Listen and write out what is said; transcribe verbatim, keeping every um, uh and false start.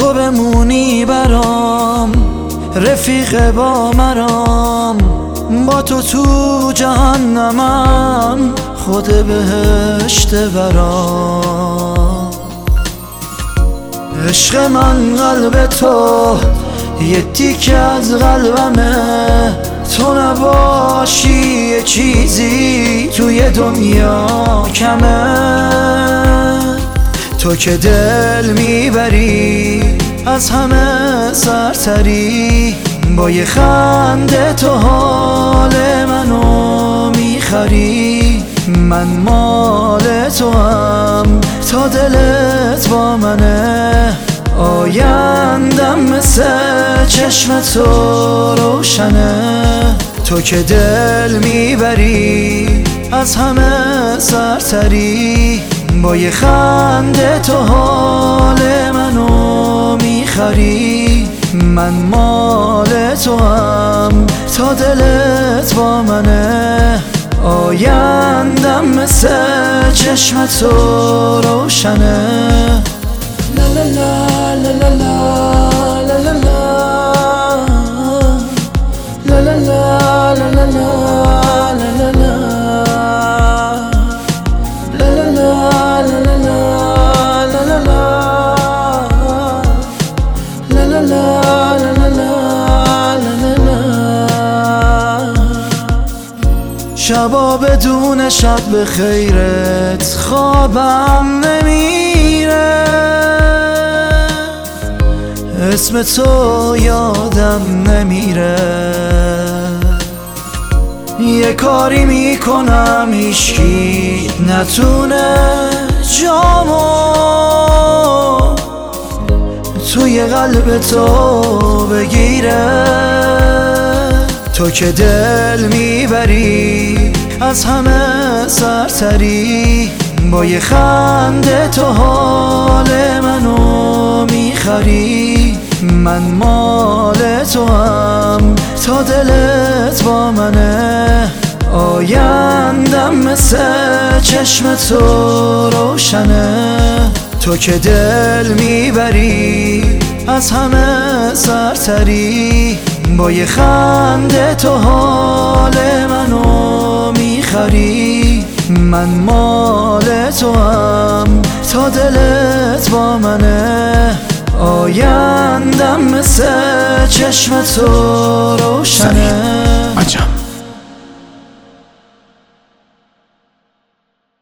تو بمونی برام، رفیق با مرام، با تو تو جهنمم، خود بهشت برام. عشق من قلب تو یه تیکه از قلبمه، تو نباشی یه چیزی توی دنیا کمه. تو که دل میبری از همه سرتری، با یه خنده تو حال منو میخری. من مال تو هم تا دلت با منه، آیندم مثل چشم تو روشنه. تو که دل میبری از همه سرتری، با یه خنده تو حال منو میخری. من مال تو هم تا دلت با منه، آیندم مثل چشم تو روشنه. لا لا لا لا لا لا لا لا لا لا لا لا لا شبا بدون شب به خیرت خوابم نمیره، اسم تو یادم نمیره. یه کاری میکنم هیچکی نتونه جامو توی قلب تو بگیره. تو که دل میبری از همه سرتری، با یه خنده تو حال منو میخری. من مال تو هم تا دلت با منه، آیندم مثل چشم تو روشنه. تو که دل میبری از همه سرتری، با یه خنده تو حال منو میخری. من مال تو هم تا دلت با منه، آیندم مثل چشم تو روشنه.